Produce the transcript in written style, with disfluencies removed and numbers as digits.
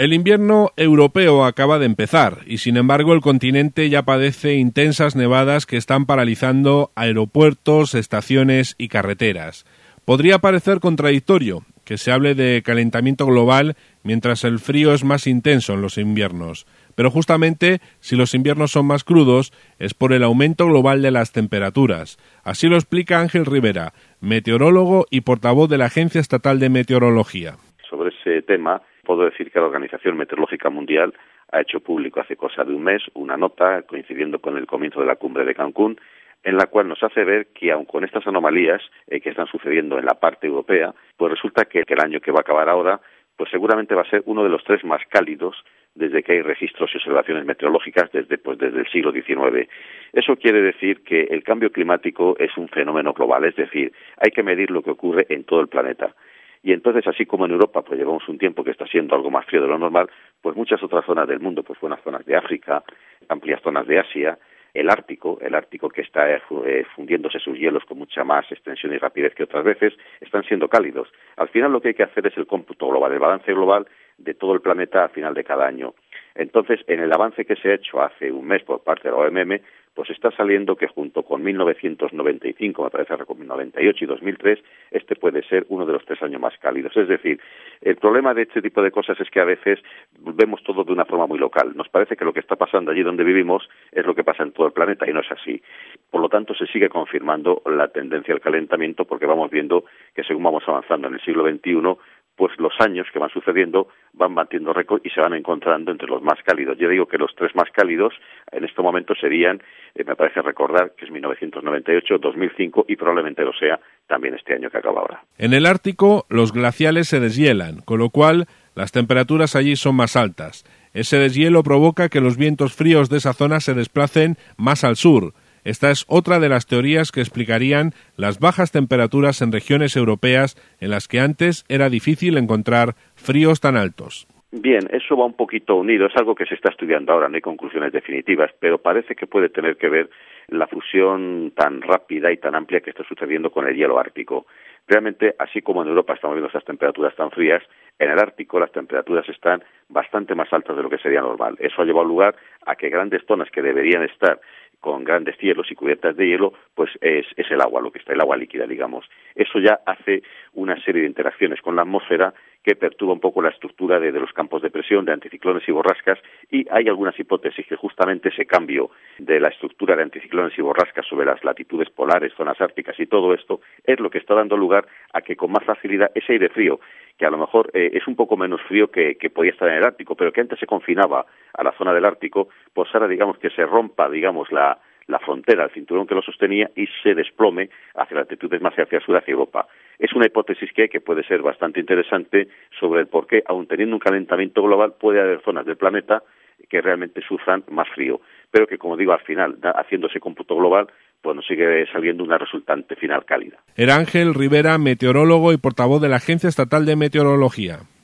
El invierno europeo acaba de empezar y, sin embargo, el continente ya padece intensas nevadas que están paralizando aeropuertos, estaciones y carreteras. Podría parecer contradictorio que se hable de calentamiento global mientras el frío es más intenso en los inviernos, pero justamente si los inviernos son más crudos es por el aumento global de las temperaturas. Así lo explica Ángel Rivera, meteorólogo y portavoz de la Agencia Estatal de Meteorología. Sobre ese tema, puedo decir que la Organización Meteorológica Mundial ha hecho público hace cosa de un mes una nota coincidiendo con el comienzo de la cumbre de Cancún, en la cual nos hace ver que aun con estas anomalías que están sucediendo en la parte europea, pues resulta que el año que va a acabar ahora, pues seguramente va a ser uno de los 3 más cálidos desde que hay registros y observaciones meteorológicas desde el siglo XIX. Eso quiere decir que el cambio climático es un fenómeno global, es decir, hay que medir lo que ocurre en todo el planeta. Y entonces, así como en Europa pues llevamos un tiempo que está siendo algo más frío de lo normal, pues muchas otras zonas del mundo, pues buenas zonas de África, amplias zonas de Asia, el Ártico que está fundiéndose sus hielos con mucha más extensión y rapidez que otras veces, están siendo cálidos. Al final lo que hay que hacer es el cómputo global, el balance global de todo el planeta al final de cada año. Entonces, en el avance que se ha hecho hace un mes por parte de la OMM, pues está saliendo que junto con 1995, me parece, con 98 y 2003, este puede ser uno de los 3 años más cálidos. Es decir, el problema de este tipo de cosas es que a veces vemos todo de una forma muy local. Nos parece que lo que está pasando allí donde vivimos es lo que pasa en todo el planeta y no es así. Por lo tanto, se sigue confirmando la tendencia al calentamiento porque vamos viendo que según vamos avanzando en el siglo XXI, pues los años que van sucediendo van batiendo récord y se van encontrando entre los más cálidos. Yo digo que los 3 más cálidos en este momento serían, me parece recordar que es 1998, 2005 y probablemente lo sea también este año que acaba ahora. En el Ártico los glaciales se deshielan, con lo cual las temperaturas allí son más altas. Ese deshielo provoca que los vientos fríos de esa zona se desplacen más al sur. Esta es otra de las teorías que explicarían las bajas temperaturas en regiones europeas en las que antes era difícil encontrar fríos tan altos. Bien, eso va un poquito unido, es algo que se está estudiando ahora, no hay conclusiones definitivas, pero parece que puede tener que ver la fusión tan rápida y tan amplia que está sucediendo con el hielo ártico. Realmente, así como en Europa estamos viendo estas temperaturas tan frías, en el Ártico las temperaturas están bastante más altas de lo que sería normal. Eso ha llevado lugar a que grandes zonas que deberían estar con grandes cielos y cubiertas de hielo, pues es el agua, lo que está, el agua líquida, digamos. Eso ya hace una serie de interacciones con la atmósfera que perturba un poco la estructura de los campos de presión, de anticiclones y borrascas, y hay algunas hipótesis que justamente ese cambio de la estructura de anticiclones y borrascas sobre las latitudes polares, zonas árticas y todo esto, es lo que está dando lugar a que con más facilidad ese aire frío, que a lo mejor es un poco menos frío que podía estar en el Ártico, pero que antes se confinaba a la zona del Ártico, pues ahora digamos que se rompa, digamos, la frontera, el cinturón que lo sostenía y se desplome hacia las latitudes más hacia el sur, hacia Europa. Es una hipótesis que hay que puede ser bastante interesante sobre el por qué, aun teniendo un calentamiento global, puede haber zonas del planeta que realmente sufran más frío, pero que, como digo, al final, haciendo ese cómputo global, pues nos sigue saliendo una resultante final cálida. Era Ángel Rivera, meteorólogo y portavoz de la Agencia Estatal de Meteorología.